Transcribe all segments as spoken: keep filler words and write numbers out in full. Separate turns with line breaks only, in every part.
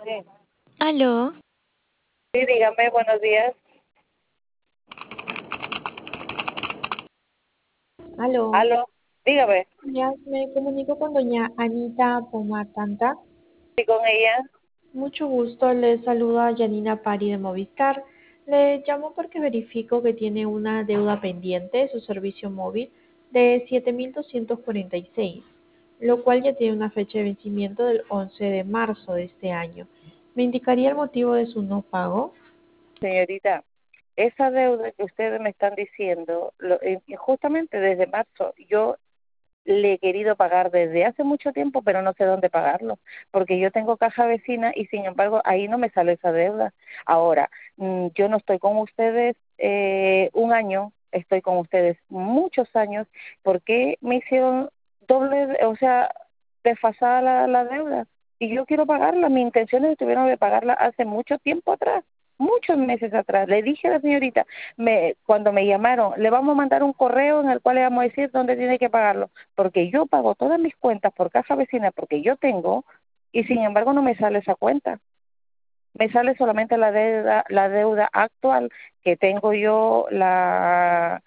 Sí,
Aló,
sí, dígame, buenos días.
Aló,
Aló, dígame,
ya me comunico con doña Anita Pomatanta.
sí, con ella.
Mucho gusto, le saluda Janina Pari de Movistar. Le llamo porque verifico que tiene una deuda pendiente de su servicio móvil de siete mil doscientos cuarenta y seis, lo cual ya tiene una fecha de vencimiento del once de marzo de este año. ¿Me indicaría el motivo de su no pago?
Señorita, esa deuda que ustedes me están diciendo, lo- eh, justamente desde marzo, yo le he querido pagar desde hace mucho tiempo, pero no sé dónde pagarlo, porque yo tengo caja vecina y sin embargo ahí no me sale esa deuda. Ahora, mm, yo no estoy con ustedes eh, un año, estoy con ustedes muchos años. ¿Por qué me hicieron doble, o sea, desfasada la, la deuda? Y yo quiero pagarla, mi intención es estuvieron de pagarla hace mucho tiempo atrás, muchos meses atrás. Le dije a la señorita, me, cuando me llamaron, le vamos a mandar un correo en el cual le vamos a decir dónde tiene que pagarlo, porque yo pago todas mis cuentas por caja vecina, porque yo tengo, y sin embargo no me sale esa cuenta. Me sale solamente la deuda, la deuda actual que tengo yo, la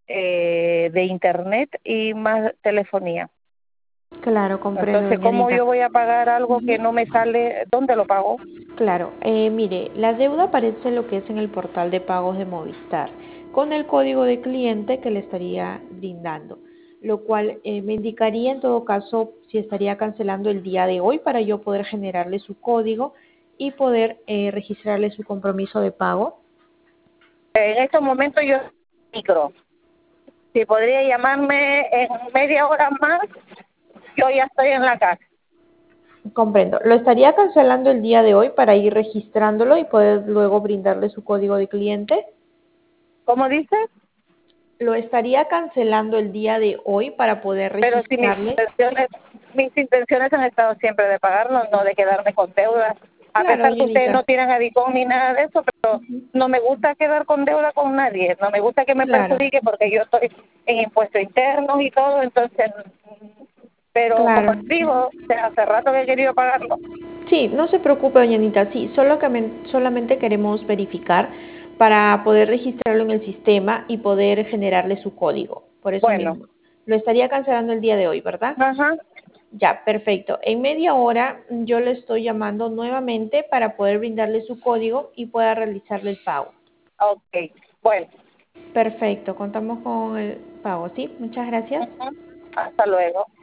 eh, de internet y más telefonía.
Claro, comprendo,
Entonces,
doña
¿cómo
Anita.
yo voy a pagar algo que
Ujú.
no me sale? ¿Dónde lo pago?
Claro, eh, mire, la deuda aparece lo que es en el portal de pagos de Movistar, con el código de cliente que le estaría brindando, lo cual eh, me indicaría en todo caso si estaría cancelando el día de hoy para yo poder generarle su código y poder eh, registrarle su compromiso de pago.
En estos momentos yo micro. Si podría llamarme en media hora más, yo ya estoy en la casa.
Comprendo. Lo estaría cancelando el día de hoy para ir registrándolo y poder luego brindarle su código de cliente.
¿Cómo dices?
Lo estaría cancelando el día de hoy para poder
Pero si mis
registrarle.
intenciones, mis intenciones han estado siempre de pagarlo, no de quedarme con deudas. A
Claro,
pesar que ustedes
Janita.
no tienen adicón ni nada de eso, pero
Ujú.
no me gusta quedar con deuda con nadie. No me gusta que me
Claro,
perjudique porque yo estoy en impuestos internos y todo, entonces, pero como
claro.
les digo, hace rato que he querido pagarlo.
Sí, no se preocupe, doña Anita. Sí, solo que men- solamente queremos verificar para poder registrarlo en el sistema y poder generarle su código. Por eso
Bueno,
mismo. Lo estaría cancelando el día de hoy, ¿verdad?
ajá,
Ya, perfecto. En media hora mm, yo le estoy llamando nuevamente para poder brindarle su código y pueda realizarle el pago.
ok, bueno,
Perfecto, contamos con el pago, ¿sí? Muchas gracias.
ujú, hasta luego.